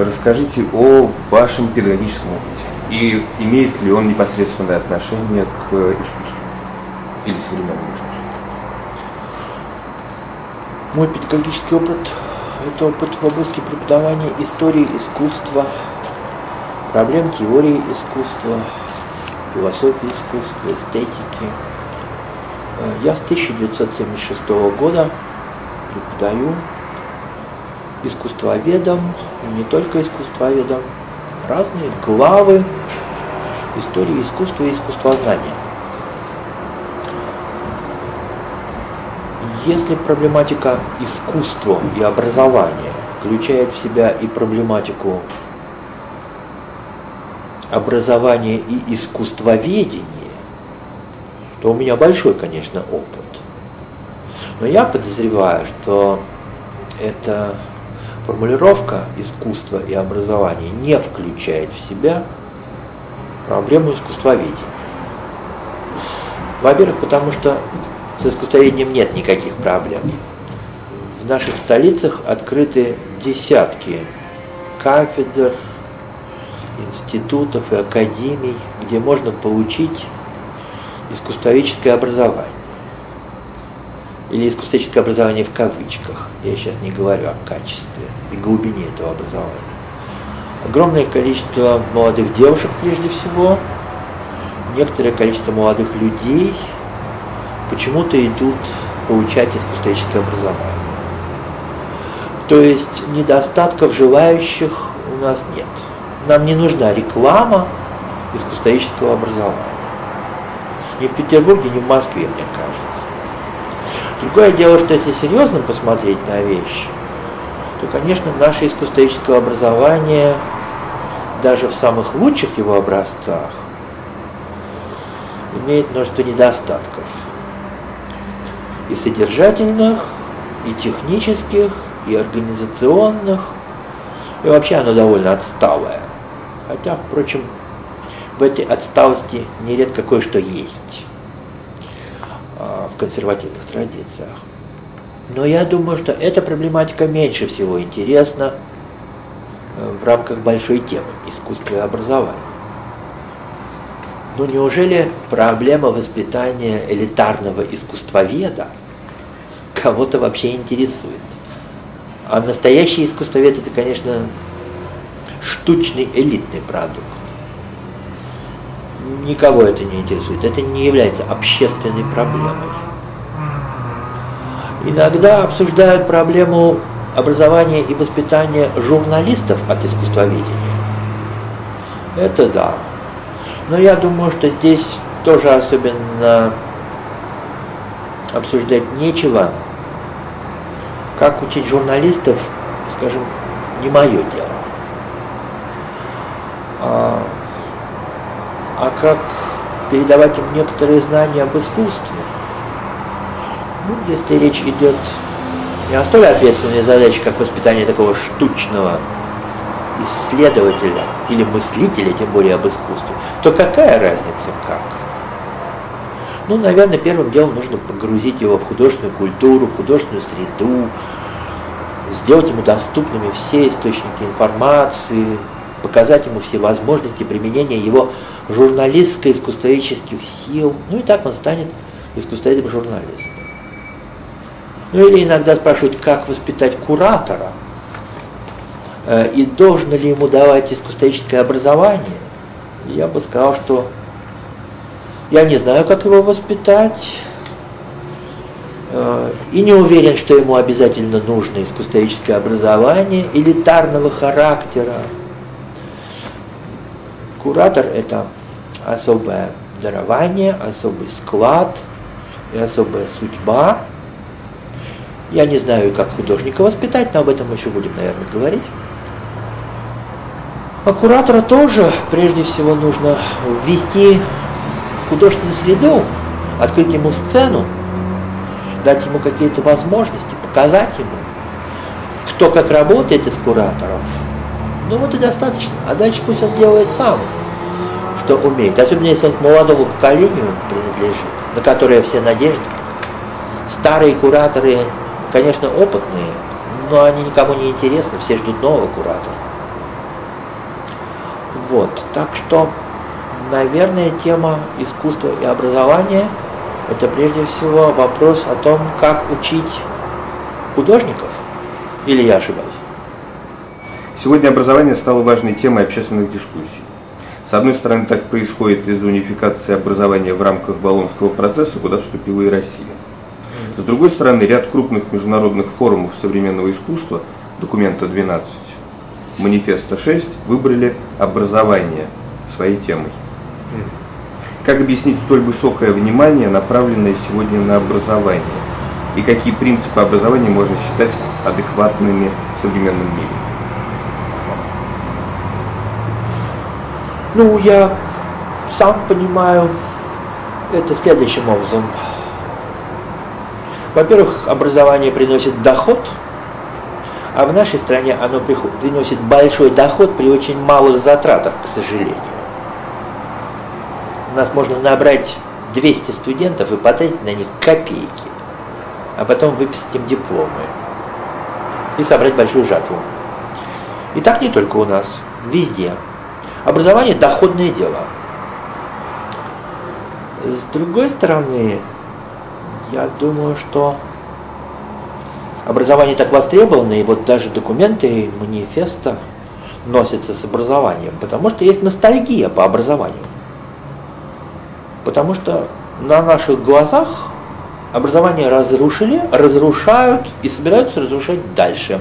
расскажите о вашем педагогическом опыте и имеет ли он непосредственное отношение к искусству или современному искусству? Мой педагогический опыт – это опыт в области преподавания истории искусства, проблем теории искусства, философии искусства, эстетики. Я с 1976 года преподаю искусствоведам, и не только искусствоведам, разные главы истории искусства и искусствознания. Если проблематика искусства и образования включает в себя и проблематику образования и искусствоведения, то у меня большой, конечно, опыт. Но я подозреваю, что эта формулировка искусства и образования не включает в себя проблему искусствоведения. Во-первых, потому что с искусствоведением нет никаких проблем. В наших столицах открыты десятки кафедр, институтов и академий, где можно получить искусствоведческое образование. Или искусствоведческое образование в кавычках. Я сейчас не говорю о качестве и глубине этого образования. Огромное количество молодых девушек, прежде всего, некоторое количество молодых людей почему-то идут получать искусствоведческое образование. То есть недостатков желающих у нас нет. Нам не нужна реклама искусствоведческого образования. Ни в Петербурге, ни в Москве, мне кажется. Другое дело, что если серьезно посмотреть на вещи, то, конечно, наше искусствоведческое образование, даже в самых лучших его образцах, имеет множество недостатков. И содержательных, и технических, и организационных, и вообще оно довольно отсталое. Хотя, впрочем, в этой отсталости нередко кое-что есть в консервативных традициях. Но я думаю, что эта проблематика меньше всего интересна в рамках большой темы искусства и образования. Ну неужели проблема воспитания элитарного искусствоведа кого-то вообще интересует? А настоящий искусствовед – это, конечно, штучный элитный продукт. Никого это не интересует. Это не является общественной проблемой. Иногда обсуждают проблему образования и воспитания журналистов от искусствоведения. Это да. Но я думаю, что здесь тоже особенно обсуждать нечего. Как учить журналистов, скажем, не мое дело. А как передавать им некоторые знания об искусстве? Ну, если речь идет не о столь ответственной задаче, как воспитание такого штучного исследователя или мыслителя, тем более об искусстве, то какая разница как? Ну, наверное, первым делом нужно погрузить его в художественную культуру, в художественную среду, сделать ему доступными все источники информации, показать ему все возможности применения его журналистско-искусствоведческих сил. Ну и так он станет искусствоведом-журналистом. Ну или иногда спрашивают, как воспитать куратора, и должно ли ему давать искусствоведческое образование. Я бы сказал, что я не знаю, как его воспитать, и не уверен, что ему обязательно нужно искусствоведческое образование элитарного характера. Куратор – это особое дарование, особый склад и особая судьба. Я не знаю, как художника воспитать, но об этом мы еще будем, наверное, говорить. А куратора тоже, прежде всего, нужно ввести в художественную среду, открыть ему сцену, дать ему какие-то возможности, показать ему, кто как работает из кураторов. Ну вот и достаточно. А дальше пусть он делает сам, что умеет. Особенно если он к молодому поколению принадлежит, на которое все надежды. Старые кураторы, конечно, опытные, но они никому не интересны, все ждут нового куратора. Вот, так что, наверное, тема искусства и образования – это прежде всего вопрос о том, как учить художников. Или я ошибаюсь? Сегодня образование стало важной темой общественных дискуссий. С одной стороны, так происходит из-за унификации образования в рамках Болонского процесса, куда вступила и Россия. С другой стороны, ряд крупных международных форумов современного искусства, документа 12, манифеста 6, выбрали образование своей темой. Как объяснить столь высокое внимание, направленное сегодня на образование? И какие принципы образования можно считать адекватными в современном мире? Ну, я сам понимаю это следующим образом. Во-первых, образование приносит доход, а в нашей стране оно приносит большой доход при очень малых затратах, к сожалению. У нас можно набрать 200 студентов и потратить на них копейки, а потом выписать им дипломы и собрать большую жатву. И так не только у нас, везде. Образование – доходное дело. С другой стороны, я думаю, что образование так востребовано, и вот даже документы манифеста носятся с образованием, потому что есть ностальгия по образованию. Потому что на наших глазах образование разрушили, разрушают и собираются разрушать дальше.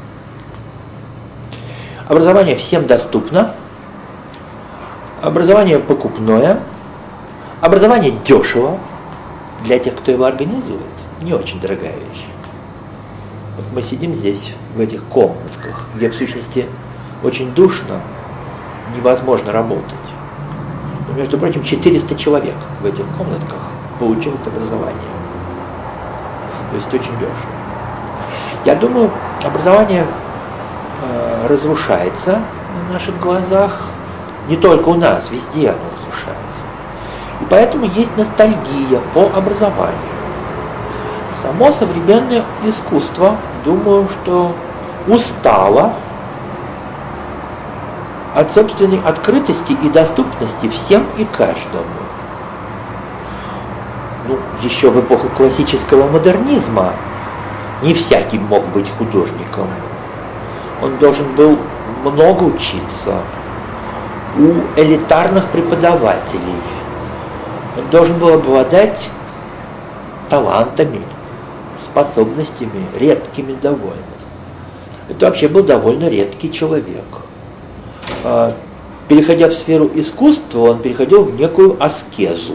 Образование всем доступно, образование покупное, образование дешево для тех, кто его организует, не очень дорогая вещь. Вот мы сидим здесь, в этих комнатках, где в сущности очень душно, невозможно работать. Но, между прочим, 400 человек в этих комнатках получают образование. То есть очень дешево. Я думаю, образование разрушается на наших глазах. Не только у нас, везде оно разрушается. И поэтому есть ностальгия по образованию. Само современное искусство, думаю, что устало от собственной открытости и доступности всем и каждому. Ну, еще в эпоху классического модернизма не всякий мог быть художником. Он должен был много учиться у элитарных преподавателей. Он должен был обладать талантами, способностями, редкими довольно. Это вообще был довольно редкий человек. Переходя в сферу искусства, он переходил в некую аскезу.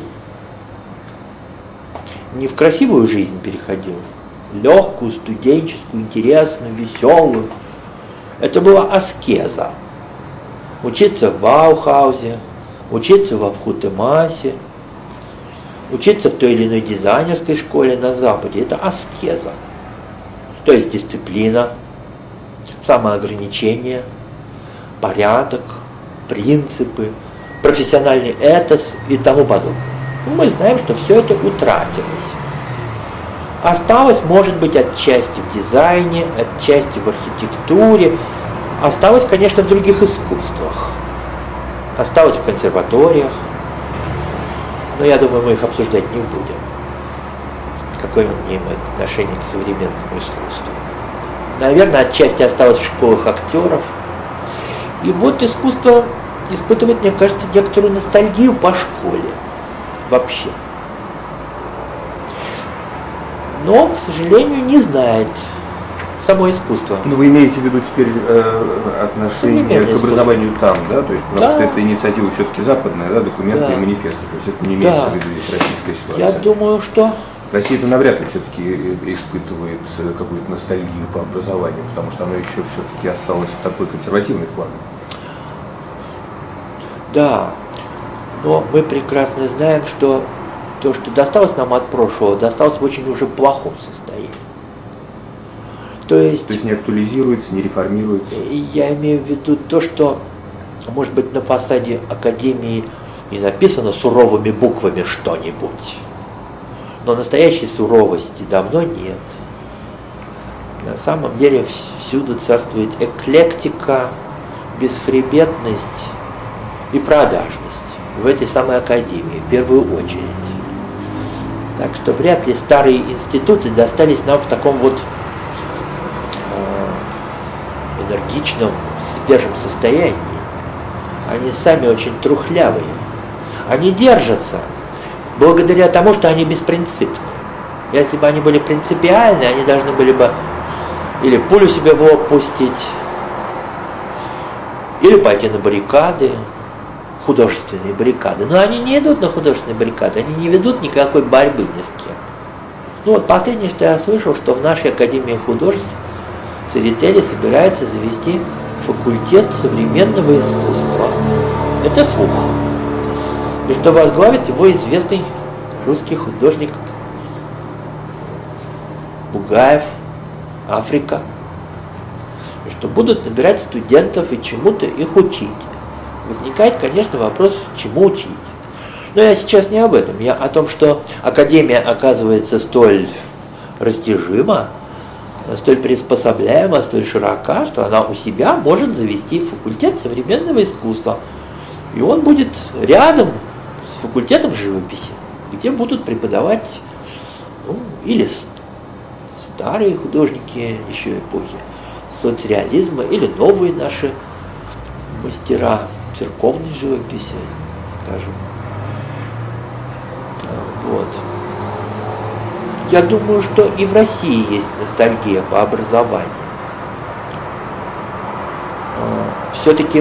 Не в красивую жизнь переходил, легкую, студенческую, интересную, веселую. Это была аскеза. Учиться в Баухаузе, учиться во Вхутемасе, учиться в той или иной дизайнерской школе на Западе – это аскеза. То есть дисциплина, самоограничение, порядок, принципы, профессиональный этос и тому подобное. Мы знаем, что все это утратилось. Осталось, может быть, отчасти в дизайне, отчасти в архитектуре, осталось, конечно, в других искусствах. Осталось в консерваториях. Но я думаю, мы их обсуждать не будем. Какое он имеет отношение к современному искусству. Наверное, отчасти осталось в школах актеров. И вот искусство испытывает, мне кажется, некоторую ностальгию по школе. Вообще. Но, к сожалению, не знает само искусство. Ну, вы имеете в виду теперь отношение к образованию там, да? То есть, потому что это инициатива все-таки западная, да, документы и манифесты. То есть это не имеется в виду здесь российская ситуация. Я думаю, что Россия-то навряд ли все-таки испытывает какую-то ностальгию по образованию, потому что оно еще все-таки осталось в такой консервативной форме. Да, но мы прекрасно знаем, что то, что досталось нам от прошлого, досталось в очень уже плохом состоянии. То есть не актуализируется, не реформируется. Я имею в виду то, что, может быть, на фасаде Академии и написано суровыми буквами что-нибудь, но настоящей суровости давно нет. На самом деле всюду царствует эклектика, бесхребетность и продажность в этой самой академии, в первую очередь. Так что вряд ли старые институты достались нам в таком вот энергичном, свежем состоянии. Они сами очень трухлявые. Они держатся благодаря тому, что они беспринципны. Если бы они были принципиальны, они должны были бы или пулю себе в лоб пустить, или пойти на баррикады, художественные баррикады. Но они не идут на художественные баррикады, они не ведут никакой борьбы ни с кем. Ну вот последнее, что я слышал, что в нашей Академии художеств Церетели собирается завести факультет современного искусства. Это слух. И что возглавит его известный русский художник Бугаев, Африка. И что будут набирать студентов и чему-то их учить. Возникает, конечно, вопрос, чему учить. Но я сейчас не об этом. Я о том, что академия оказывается столь растяжима, столь приспособляема, столь широка, что она у себя может завести факультет современного искусства. И он будет рядом с факультетом живописи, где будут преподавать или старые художники еще эпохи соцреализма, или новые наши мастера церковной живописи, скажем. Вот. Я думаю, что и в России есть ностальгия по образованию. Все-таки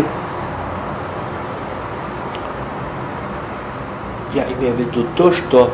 я имею в виду то, что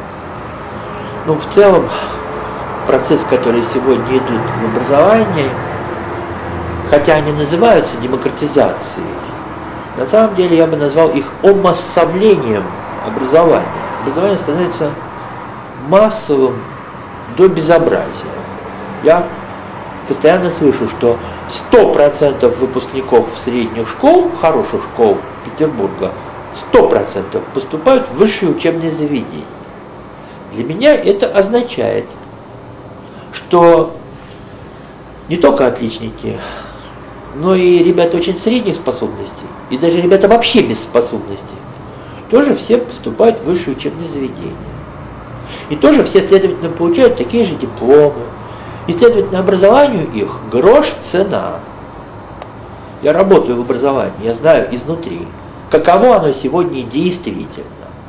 в целом процессы, которые сегодня идут в образовании, хотя они называются демократизацией, на самом деле я бы назвал их омассовлением образования. Образование становится массовым до безобразия. Я постоянно слышу, что 100% выпускников средних школ, хороших школ Петербурга, 100% поступают в высшие учебные заведения. Для меня это означает, что не только отличники, но и ребята очень средних способностей, и даже ребята вообще без способностей, тоже все поступают в высшие учебные заведения. И тоже все, следовательно, получают такие же дипломы. И, следовательно, образованию их грош цена. Я работаю в образовании, я знаю изнутри, каково оно сегодня действительно.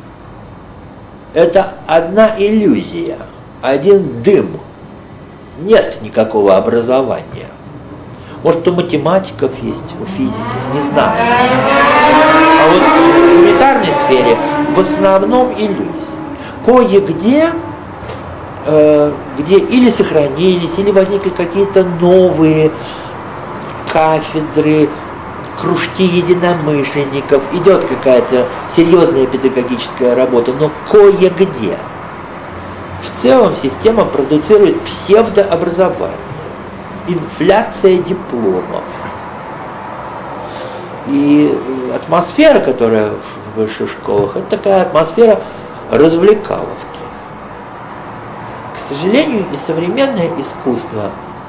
Это одна иллюзия, один дым. Нет никакого образования. Может, у математиков есть, у физиков, не знаю. А вот в гуманитарной сфере в основном иллюзии. Кое-где, где или сохранились, или возникли какие-то новые кафедры, кружки единомышленников, идет какая-то серьезная педагогическая работа, но кое-где. В целом система продуцирует псевдообразование, инфляция дипломов. И атмосфера, которая в высших школах, это такая атмосфера развлекаловки. К сожалению, и современное искусство,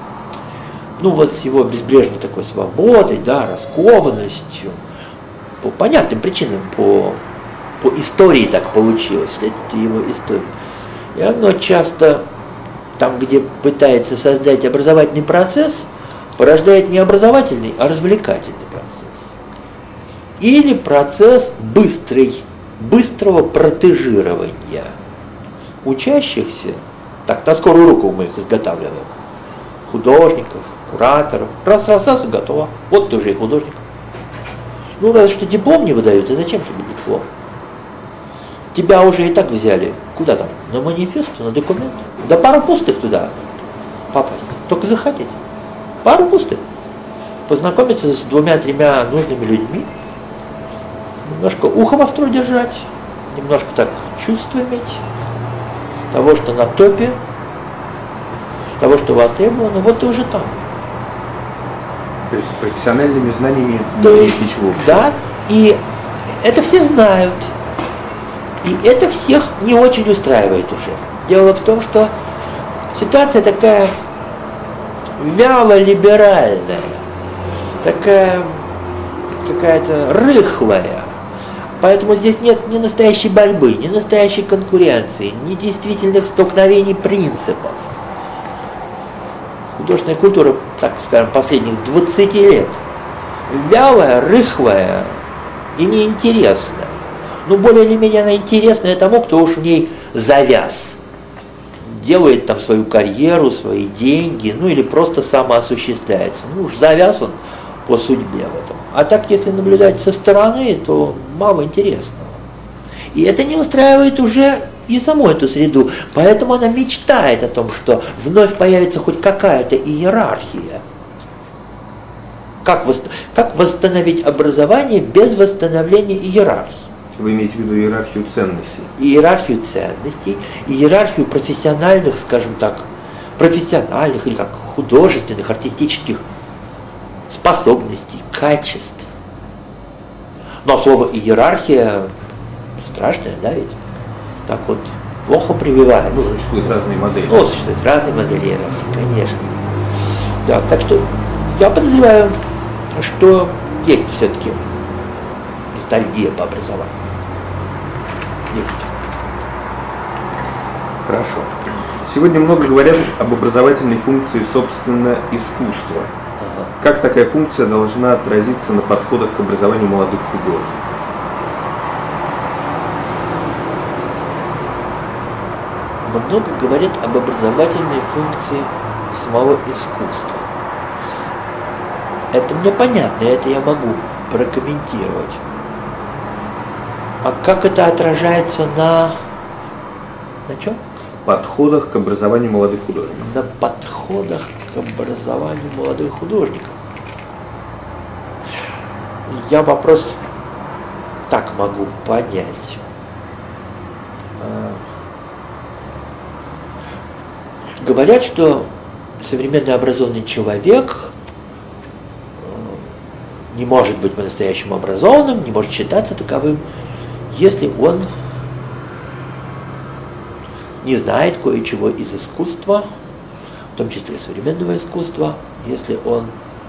с его безбрежной такой свободой, раскованностью, по понятным причинам, по истории так получилось, следствие его истории. И оно часто, там, где пытается создать образовательный процесс, порождает не образовательный, а развлекательный процесс. Или процесс быстрого протежирования учащихся, так, на скорую руку мы их изготавливаем, художников, кураторов, раз, и готово. Вот ты уже и художник. Разве что диплом не выдают, а зачем тебе диплом? Тебя уже и так взяли. Куда там? На манифест, на документ? Да пару пустых туда попасть. Только захотеть. Пару пустых. Познакомиться с 2-3 нужными людьми. Немножко ухо востро держать. Немножко так чувство иметь. Того, что на топе. Того, что востребовано. Вот ты уже там. То есть с профессиональными знаниями то не есть, ничего общего. Да, и это все знают. И это всех не очень устраивает уже. Дело в том, что ситуация такая вяло-либеральная, такая какая-то рыхлая. Поэтому здесь нет ни настоящей борьбы, ни настоящей конкуренции, ни действительных столкновений принципов. Художественная культура, так скажем, последних 20 лет вялая, рыхлая и неинтересная. Ну, более или менее она интересная тому, кто уж в ней завяз. Делает там свою карьеру, свои деньги, ну или просто самоосуществляется. Ну уж завяз он по судьбе в этом. А так, если наблюдать со стороны, то мало интересного. И это не устраивает уже и саму эту среду. Поэтому она мечтает о том, что вновь появится хоть какая-то иерархия. Как восстановить образование без восстановления иерархии? Вы имеете в виду иерархию ценностей? Иерархию ценностей, иерархию профессиональных, скажем так, профессиональных или как художественных, артистических способностей, качеств. Но слово иерархия страшное, да, ведь? Так вот плохо прививается. Ну, существуют разные модели. Ну, существуют разные модели иерархии, конечно. Да, так что я подозреваю, что есть все-таки ностальгия по образованию. Есть. Хорошо. Сегодня много говорят об образовательной функции, собственно, искусства. Как такая функция должна отразиться на подходах к образованию молодых художников? Много говорят об образовательной функции самого искусства. Это мне понятно, это я могу прокомментировать. А как это отражается на чем? Подходах к образованию молодых художников. На подходах к образованию молодых художников. Я вопрос так могу понять. Говорят, что современный образованный человек не может быть по-настоящему образованным, не может считаться таковым, если он не знает кое-чего из искусства, в том числе современного искусства, если он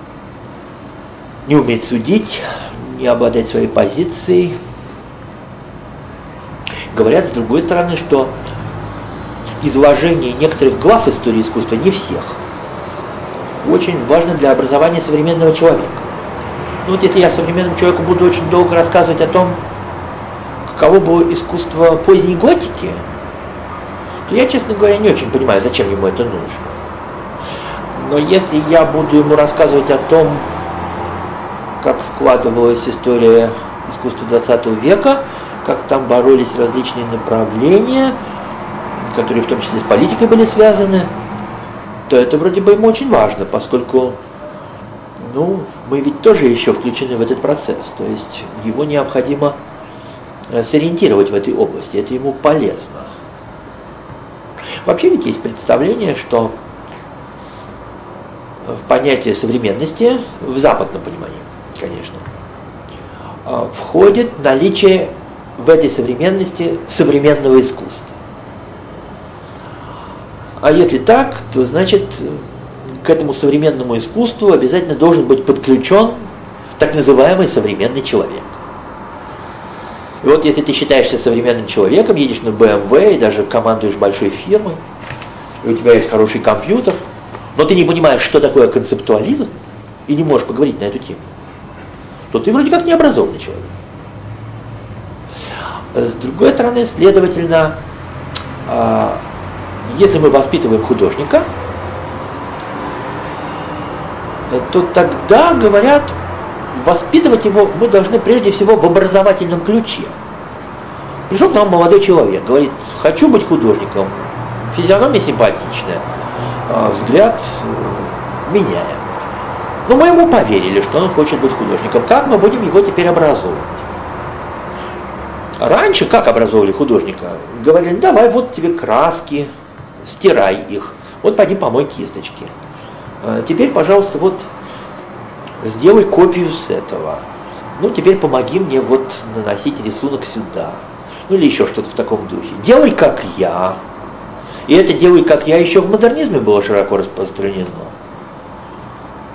не умеет судить, не обладает своей позицией. Говорят, с другой стороны, что изложение некоторых глав истории искусства, не всех, очень важно для образования современного человека. Ну вот если я современному человеку буду очень долго рассказывать о том, каково было искусство поздней готики, то я, честно говоря, не очень понимаю, зачем ему это нужно. Но если я буду ему рассказывать о том, как складывалась история искусства XX века, как там боролись различные направления, которые в том числе с политикой были связаны, то это вроде бы ему очень важно, поскольку мы ведь тоже еще включены в этот процесс, то есть его необходимо сориентировать в этой области, это ему полезно. Вообще ведь есть представление, что в понятие современности, в западном понимании, конечно, входит наличие в этой современности современного искусства. А если так, то значит к этому современному искусству обязательно должен быть подключен так называемый современный человек. И вот если ты считаешься современным человеком, едешь на BMW и даже командуешь большой фирмой, и у тебя есть хороший компьютер, но ты не понимаешь, что такое концептуализм, и не можешь поговорить на эту тему, то ты вроде как необразованный человек. С другой стороны, следовательно, если мы воспитываем художника, то тогда, говорят, воспитывать его мы должны прежде всего в образовательном ключе. Пришел к нам молодой человек, говорит, хочу быть художником, физиономия симпатичная, взгляд меняем. Но мы ему поверили, что он хочет быть художником. Как мы будем его теперь образовывать? Раньше как образовывали художника? Говорили, давай вот тебе краски, стирай их, вот пойди помой кисточки. Теперь, пожалуйста, вот сделай копию с этого. Ну, теперь помоги мне вот наносить рисунок сюда. Ну, или еще что-то в таком духе. Делай как я. И это делай как я еще в модернизме было широко распространено.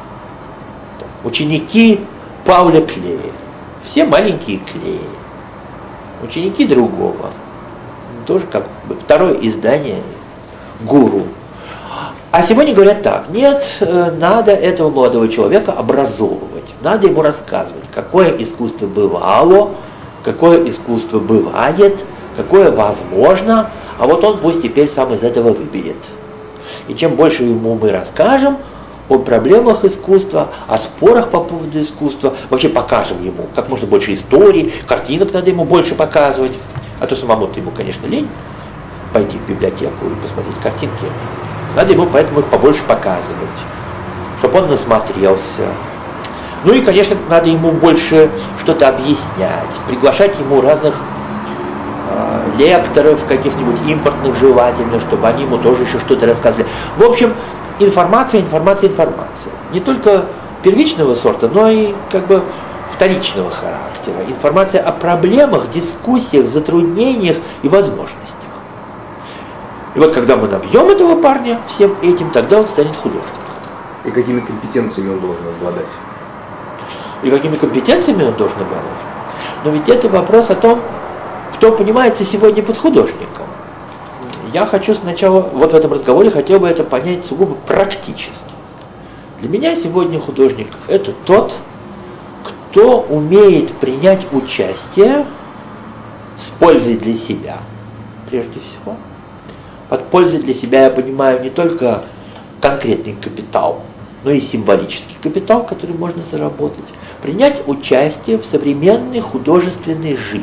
Ученики Пауля Клея. Все маленькие Клеи. ученики другого. Тоже как бы второе издание гуру. А сегодня говорят так: нет, надо этого молодого человека образовывать, надо ему рассказывать, какое искусство бывало, какое искусство бывает, какое возможно, а вот он пусть теперь сам из этого выберет. И чем больше ему мы расскажем о проблемах искусства, о спорах по поводу искусства, вообще покажем ему как можно больше историй, картинок надо ему больше показывать, а то самому-то ему, конечно, лень пойти в библиотеку и посмотреть картинки. Надо ему поэтому их побольше показывать, чтобы он насмотрелся. Ну и, конечно, надо ему больше что-то объяснять, приглашать ему разных лекторов, каких-нибудь импортных желательно, чтобы они ему тоже еще что-то рассказывали. В общем, информация. Не только первичного сорта, но и как бы вторичного характера. Информация о проблемах, дискуссиях, затруднениях и возможностях. И вот когда мы набьем этого парня всем этим, тогда он станет художником. И какими компетенциями он должен обладать? Но ведь это вопрос о том, кто понимается сегодня под художником. Я хочу сначала, вот в этом разговоре, хотел бы это понять сугубо практически. Для меня сегодня художник – это тот, кто умеет принять участие с пользой для себя, прежде всего. Под пользой для себя я понимаю не только конкретный капитал, но и символический капитал, который можно заработать. Принять участие в современной художественной жизни.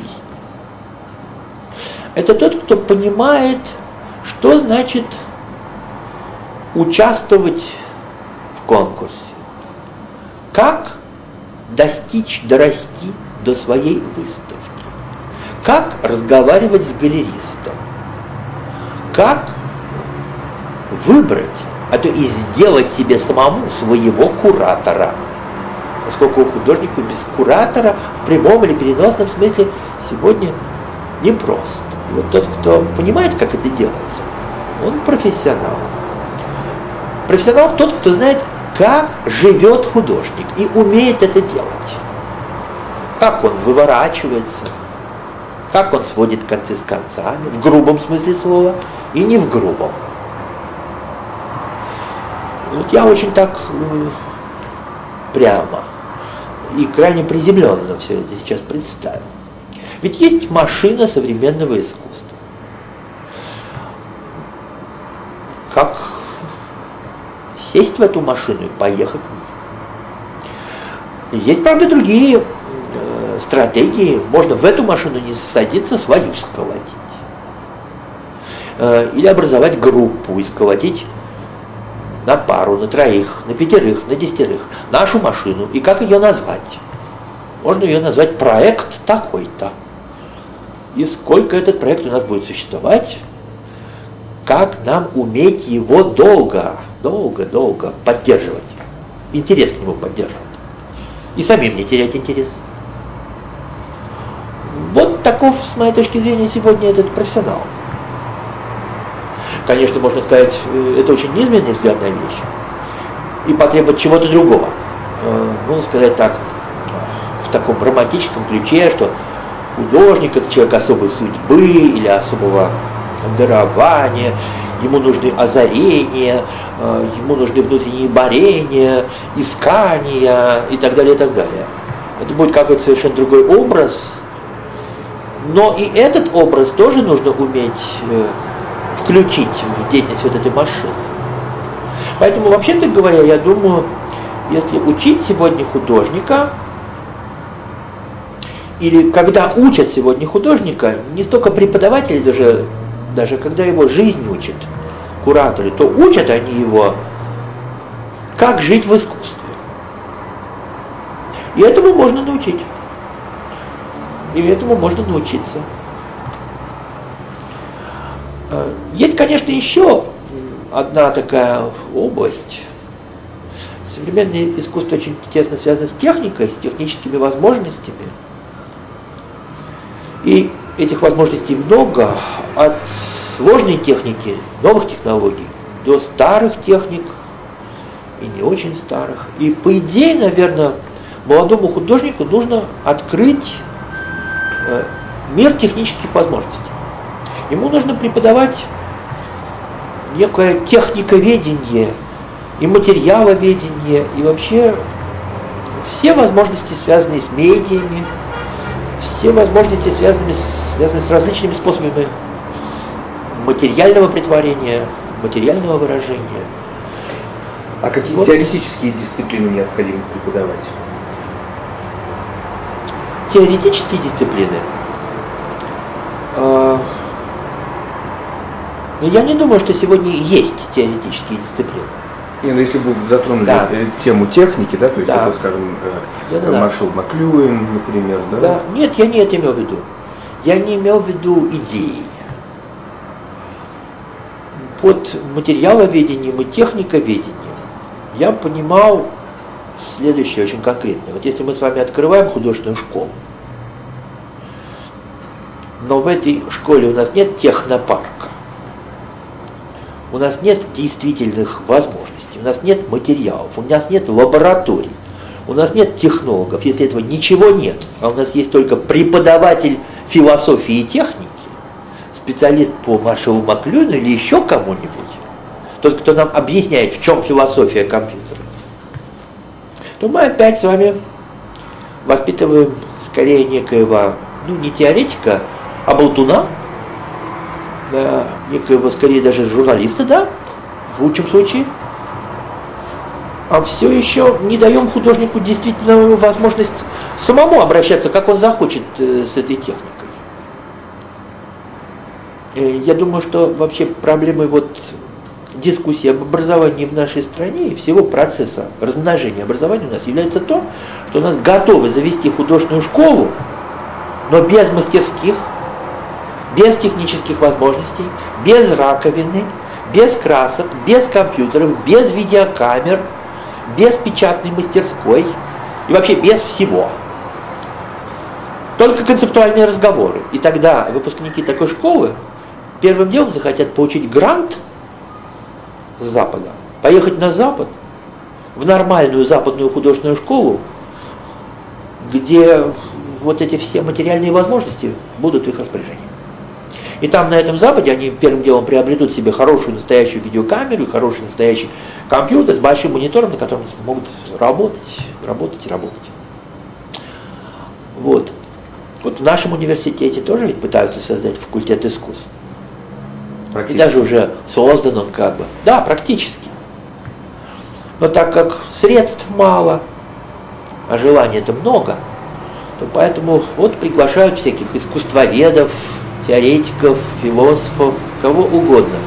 Это тот, кто понимает, что значит участвовать в конкурсе. Как дорасти до своей выставки. Как разговаривать с галеристом. Как выбрать, а то и сделать себе самому своего куратора. Поскольку художнику без куратора в прямом или переносном смысле сегодня непросто. И вот тот, кто понимает, как это делается, он профессионал. Профессионал тот, кто знает, как живет художник и умеет это делать. Как он выворачивается, как он сводит концы с концами, в грубом смысле слова и не в грубом. Вот я очень так прямо и крайне приземленно все это сейчас представил. Ведь есть машина современного искусства. Как сесть в эту машину и поехать в ней. Есть, правда, другие стратегии. Можно в эту машину не садиться, свою сколотить. Или образовать группу и сколотить на пару, на троих, на пятерых, на 10 нашу машину. И как ее назвать? Можно ее назвать проект такой-то. И сколько этот проект у нас будет существовать, как нам уметь его долго поддерживать. Интерес к нему поддерживать. И самим не терять интерес. Вот таков, с моей точки зрения, сегодня этот профессионал. Конечно, можно сказать, это очень низменный взгляд на вещи. И потребовать чего-то другого. Можно сказать так, в таком романтическом ключе, что художник – это человек особой судьбы или особого дарования, ему нужны озарения, ему нужны внутренние борения, искания и так далее, и так далее. Это будет какой-то совершенно другой образ, но и этот образ тоже нужно уметь включить в деятельность вот этой машины. Поэтому, вообще-то говоря, я думаю, если учить сегодня художника, или когда учат сегодня художника, не столько преподаватели, даже когда его жизнь учат, кураторы, то учат они его, как жить в искусстве. И этому можно научить. И этому можно научиться. Есть, конечно, еще одна такая область. Современное искусство очень тесно связано с техникой, с техническими возможностями. И этих возможностей много, от сложной техники, новых технологий, до старых техник и не очень старых. И по идее, наверное, молодому художнику нужно открыть мир технических возможностей. Ему нужно преподавать некое техниковедение и материаловедение, и вообще все возможности, связанные с медиами, все возможности, связанные с различными способами материального претворения, материального выражения. А какие теоретические дисциплины необходимо преподавать? Теоретические дисциплины? Я не думаю, что сегодня есть теоретические дисциплины. Ну, если бы затронули тему техники, да, то есть это, скажем, Маршал Маклюэн, например, да? Да. Нет, я не это имел в виду. Я не имел в виду идеи. Под материаловедением и техниковедением я понимал следующее очень конкретное. Вот если мы с вами открываем художественную школу, но в этой школе у нас нет технопарка, у нас нет действительных возможностей, у нас нет материалов, у нас нет лабораторий, у нас нет технологов, если этого ничего нет, а у нас есть только преподаватель философии и техники, специалист по Маршалу Маклюэну или еще кому-нибудь, тот, кто нам объясняет, в чем философия компьютера, то мы опять с вами воспитываем скорее некоего, не теоретика, а болтуна, да, некоего скорее даже журналиста, да, в лучшем случае, а все еще не даем художнику действительно возможность самому обращаться, как он захочет с этой техникой. Я думаю, что вообще проблемой дискуссии об образовании в нашей стране и всего процесса размножения образования у нас является то, что у нас готовы завести художественную школу, но без мастерских, без технических возможностей, без раковины, без красок, без компьютеров, без видеокамер, без печатной мастерской и вообще без всего. Только концептуальные разговоры. И тогда выпускники такой школы первым делом захотят получить грант с Запада, поехать на Запад, в нормальную западную художественную школу, где вот эти все материальные возможности будут в их распоряжении. И там на этом Западе они первым делом приобретут себе хорошую настоящую видеокамеру и хороший настоящий компьютер с большим монитором, на котором могут работать. Вот в нашем университете тоже ведь пытаются создать факультет искусств. И даже уже создан он как бы. Да, практически. Но так как средств мало, а желаний-то много, то поэтому приглашают всяких искусствоведов, теоретиков, философов, кого угодно.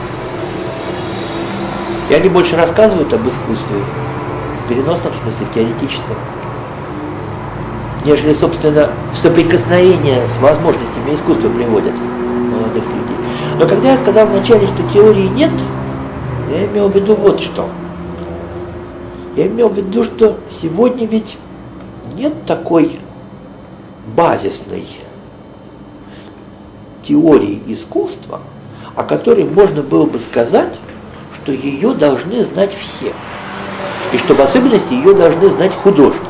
И они больше рассказывают об искусстве в переносном смысле, в теоретическом, нежели, собственно, в соприкосновение с возможностями искусства приводят молодых людей. Но когда я сказал вначале, что теории нет, я имел в виду вот что. Я имел в виду, что сегодня ведь нет такой базисной теории искусства, о которой можно было бы сказать, что ее должны знать все. И что в особенности ее должны знать художники.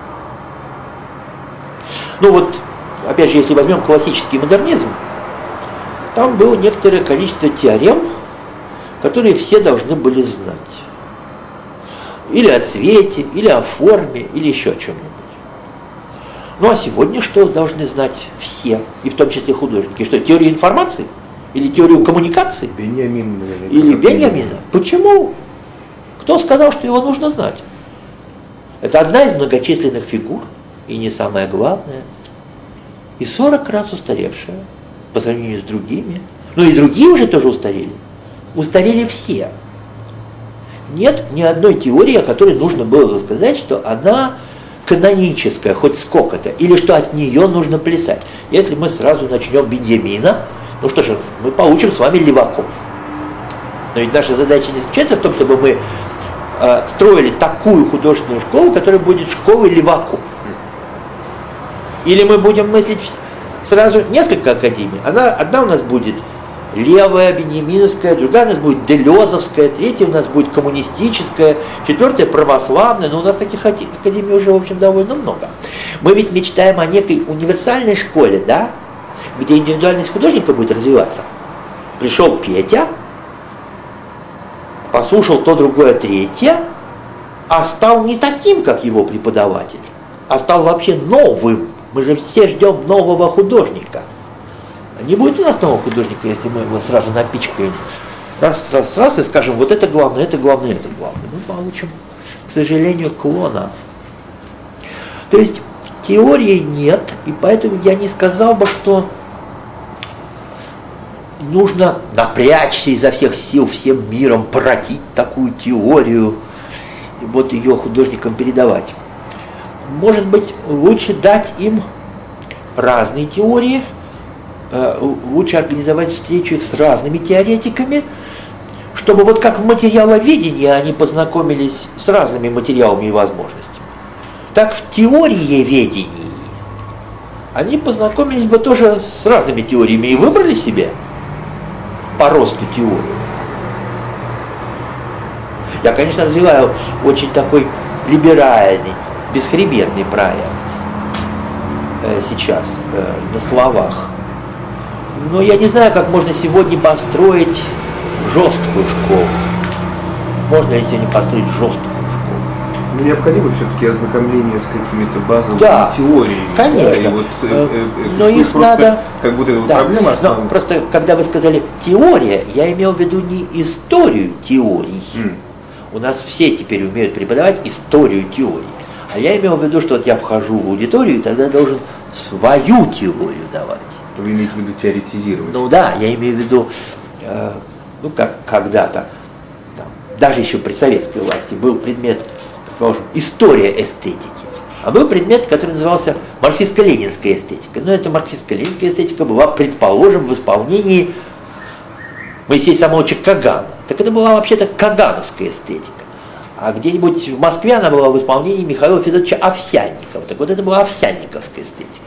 Опять же, если возьмем классический модернизм, там было некоторое количество теорем, которые все должны были знать. Или о цвете, или о форме, или еще о чем-нибудь. А сегодня что должны знать все, и в том числе художники? Что, теорию информации? Или теорию коммуникации? Беньямин, наверное. Или Беньямина? Почему? Кто сказал, что его нужно знать? Это одна из многочисленных фигур, и не самое главное, и 40 раз устаревшая по сравнению с другими. И другие уже тоже устарели. Устарели все. Нет ни одной теории, о которой нужно было бы сказать, что она каноническая, хоть сколько-то, или что от нее нужно плясать. Если мы сразу начнем Беньямина, что же, мы получим с вами леваков. Но ведь наша задача не заключается в том, чтобы мы строили такую художественную школу, которая будет школой леваков. Или мы будем мыслить сразу несколько академий. Одна у нас будет левая, беньяминовская, другая у нас будет делезовская, третья у нас будет коммунистическая, четвертая православная, но у нас таких академий уже, в общем, довольно много. Мы ведь мечтаем о некой универсальной школе, да? где индивидуальность художника будет развиваться. Пришел Петя, послушал то, другое, третье, а стал не таким, как его преподаватель, а стал вообще новым. Мы же все ждем нового художника. Не будет у нас нового художника, если мы его сразу напичкаем. Раз и скажем, вот это главное, это главное, это главное. Мы получим, к сожалению, клона. То есть теории нет, и поэтому я не сказал бы, что нужно напрячься изо всех сил, всем миром породить такую теорию, и вот ее художникам передавать. Может быть, лучше дать им разные теории, лучше организовать встречу с разными теоретиками, чтобы вот как в материаловедении они познакомились с разными материалами и возможностями, так в теориеведении они познакомились бы тоже с разными теориями и выбрали себе по росту теорию. Я, конечно, развиваю очень такой либеральный, бесхребетный проект сейчас на словах. Но я не знаю, как можно сегодня построить жесткую школу. Можно ли сегодня построить жесткую школу? Ну, необходимо все-таки ознакомление с какими-то базовыми теориями. Конечно. Да, и вот, но их надо... Как будто это проблема основная. Но просто, когда вы сказали «теория», я имел в виду не историю теорий. У нас все теперь умеют преподавать историю теорий. А я имел в виду, что вот я вхожу в аудиторию, и тогда должен свою теорию давать. Вы имеете в виду теоретизировать? Ну да, я имею в виду, ну как когда-то, даже еще при советской власти, был предмет, предположим, история эстетики. А был предмет, который назывался марксистско-ленинская эстетика. Но эта марксистско-ленинская эстетика была, предположим, в исполнении Моисея Самойловича Кагана. Так это была вообще-то кагановская эстетика. А где-нибудь в Москве она была в исполнении Михаила Федоровича Овсянникова. Так вот это была овсянниковская эстетика.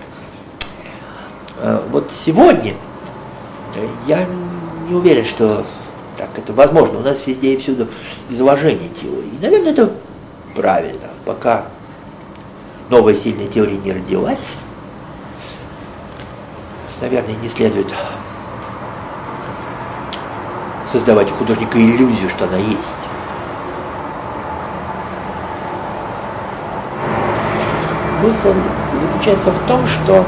Вот сегодня я не уверен, что так это возможно. У нас везде и всюду изложение теории. И, наверное, это правильно. Пока новая сильная теория не родилась, наверное, не следует создавать у художника иллюзию, что она есть. Мысль заключается в том, что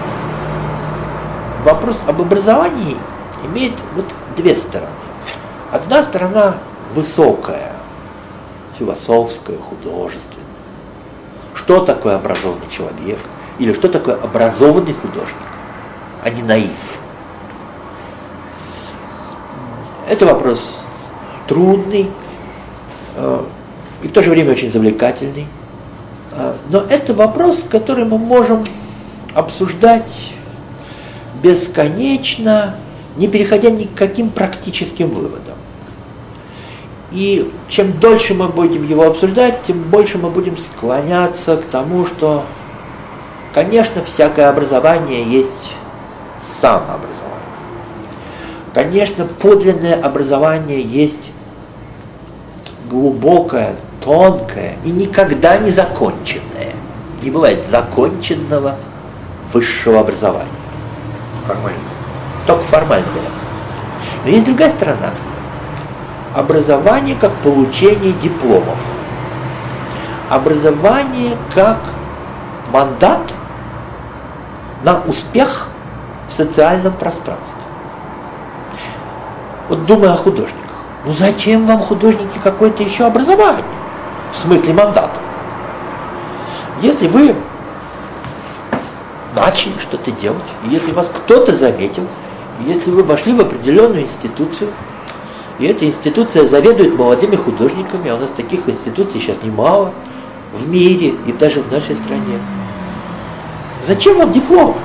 вопрос об образовании имеет вот две стороны. Одна сторона высокая, философская, художественная. Что такое образованный человек? Или что такое образованный художник, а не наив? Это вопрос трудный и в то же время очень завлекательный. Но это вопрос, который мы можем обсуждать бесконечно, не переходя ни к каким практическим выводам. И чем дольше мы будем его обсуждать, тем больше мы будем склоняться к тому, что, конечно, всякое образование есть самообразование. Конечно, подлинное образование есть глубокое, тонкое и никогда не законченное. Не бывает законченного высшего образования. Формально. Только формально. Но есть другая сторона. Образование как получение дипломов. Образование как мандат на успех в социальном пространстве. Вот думая о художниках. Ну зачем вам, художники, какое-то еще образование? В смысле мандата. Если вы начали что-то делать, и если вас кто-то заметил, и если вы вошли в определенную институцию, и эта институция заведует молодыми художниками, а у нас таких институций сейчас немало в мире и даже в нашей стране. Зачем вам диплом?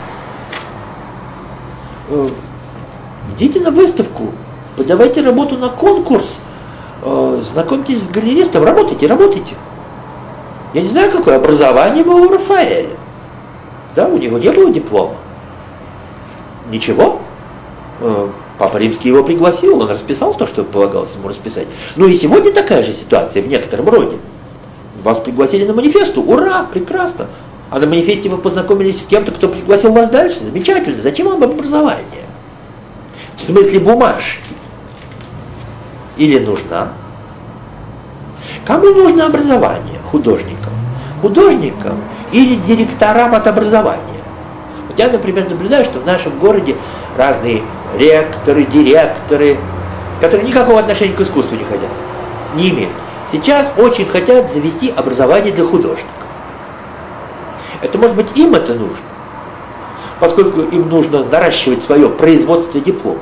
Идите на выставку, подавайте работу на конкурс, знакомьтесь с галеристом, работайте. Я не знаю, какое образование было у Рафаэля. Да, у него не было диплома. Ничего. Папа Римский его пригласил, он расписал то, что полагалось ему расписать. Ну и сегодня такая же ситуация в некотором роде. Вас пригласили на манифесту, ура, прекрасно. А на манифесте вы познакомились с кем-то, кто пригласил вас дальше. Замечательно. Зачем вам образование? В смысле бумажки. Или нужна? Кому нужно образование? Художникам. Художникам или директорам от образования. Вот я, например, наблюдаю, что в нашем городе разные ректоры, директоры, которые никакого отношения к искусству не имеют. Сейчас очень хотят завести образование для художников. Это, может быть, им это нужно, поскольку им нужно наращивать свое производство дипломов.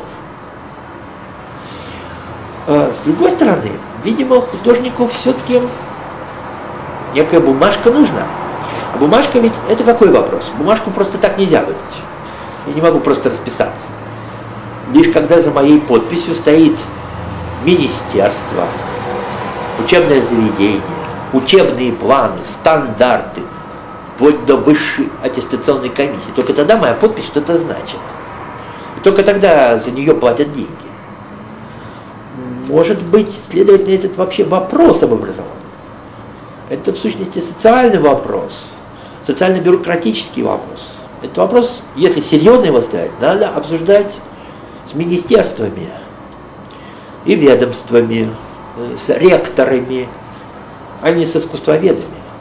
А с другой стороны, видимо, художнику все-таки некая бумажка нужна. А бумажка ведь это какой вопрос? Бумажку просто так нельзя выдать. Я не могу просто расписаться. Лишь когда за моей подписью стоит министерство, учебное заведение, учебные планы, стандарты, вплоть до высшей аттестационной комиссии. Только тогда моя подпись что-то значит. И только тогда за нее платят деньги. Может быть, следовательно, этот вообще вопрос об образовании. Это, в сущности, социальный вопрос, социально-бюрократический вопрос. Это вопрос, если серьезно его ставить, надо обсуждать с министерствами и ведомствами, с ректорами, а не с искусствоведами.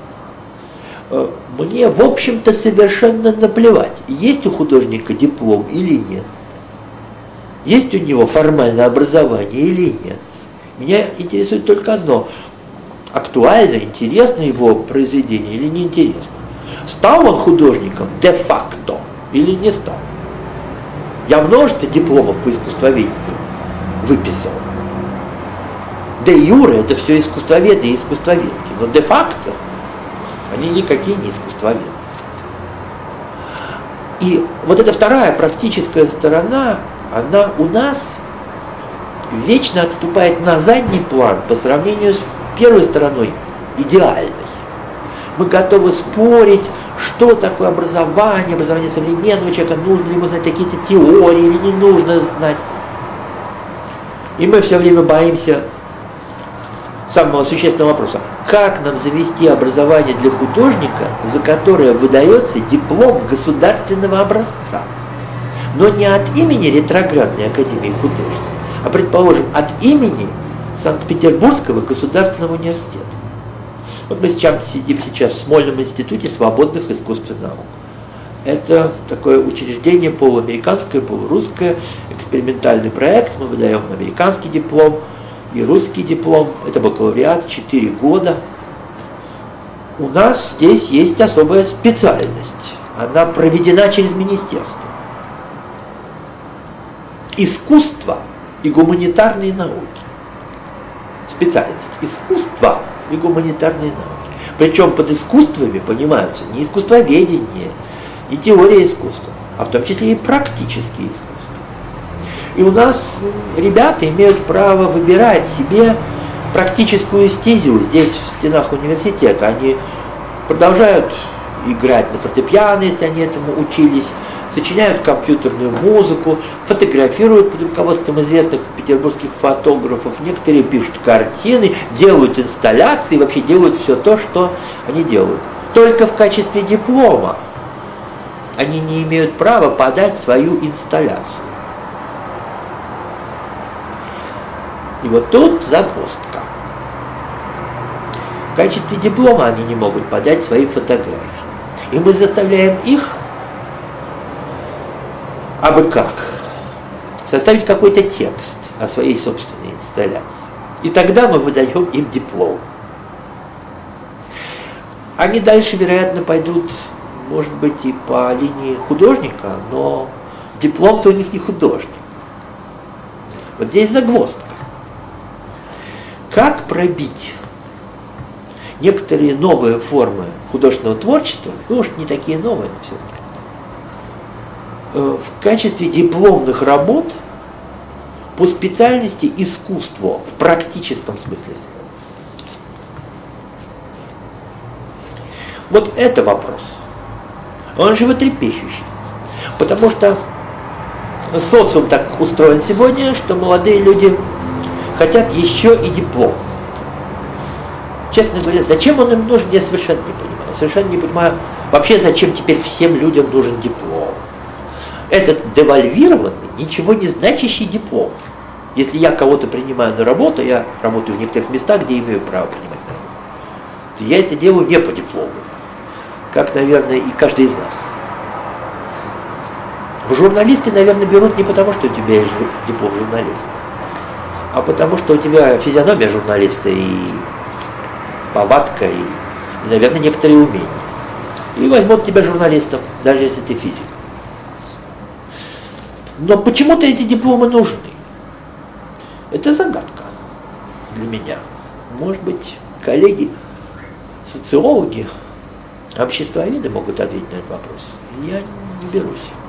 Мне, в общем-то, совершенно наплевать, есть у художника диплом или нет. Есть у него формальное образование или нет. Меня интересует только одно. Актуально, интересно его произведение или неинтересно. Стал он художником де-факто или не стал? Я множество дипломов по искусствоведению выписал. Де-юре это все искусствоведы и искусствоведки. Но де-факто они никакие не искусствоведы. И вот эта вторая практическая сторона, она у нас вечно отступает на задний план по сравнению с первой стороной, идеальной. Мы готовы спорить, что такое образование современного человека, нужно ли ему знать какие-то теории или не нужно знать. И мы все время боимся самого существенного вопроса. Как нам завести образование для художника, за которое выдается диплом государственного образца? Но не от имени Ретроградной академии художеств, а, предположим, от имени Санкт-Петербургского государственного университета. Вот мы сидим сейчас в Смольном институте свободных искусств и наук. Это такое учреждение полуамериканское, полурусское, экспериментальный проект. Мы выдаем американский диплом и русский диплом. Это бакалавриат, 4 года. У нас здесь есть особая специальность. Она проведена через министерство. Искусство и гуманитарные науки. Специальность. Искусство и гуманитарные науки. Причем под искусствами понимаются не искусствоведение, не теория искусства, а в том числе и практические искусства. И у нас ребята имеют право выбирать себе практическую стезю здесь, в стенах университета. Они продолжают играть на фортепиано, если они этому учились, сочиняют компьютерную музыку, фотографируют под руководством известных петербургских фотографов, некоторые пишут картины, делают инсталляции, вообще делают все то, что они делают. Только в качестве диплома они не имеют права подать свою инсталляцию. И вот тут загвоздка. В качестве диплома они не могут подать свои фотографии. И мы заставляем их абы как составить какой-то текст о своей собственной инсталляции. И тогда мы выдаем им диплом. Они дальше, вероятно, пойдут, может быть, и по линии художника, но диплом-то у них не художник. Вот здесь загвоздка. Как пробить некоторые новые формы художественного творчества, ну уж не такие новые, но все-таки, в качестве дипломных работ по специальности искусство в практическом смысле. Вот это вопрос. Он животрепещущий. Потому что социум так устроен сегодня, что молодые люди хотят еще и диплом. Честно говоря, зачем он им нужен, я совершенно не понимаю. Совершенно не понимаю, Вообще, зачем теперь всем людям нужен диплом? Этот девальвированный, ничего не значащий диплом. Если я кого-то принимаю на работу, я работаю в некоторых местах, где имею право принимать на работу, то я это делаю не по диплому, как, наверное, и каждый из нас. В журналисты, наверное, берут не потому, что у тебя есть диплом журналиста, а потому, что у тебя физиономия журналиста и повадка, и, наверное, некоторые умения. И возьмут тебя журналистом, даже если ты физик. Но почему-то эти дипломы нужны. Это загадка для меня. Может быть, коллеги, социологи, обществоведы могут ответить на этот вопрос. Я не берусь.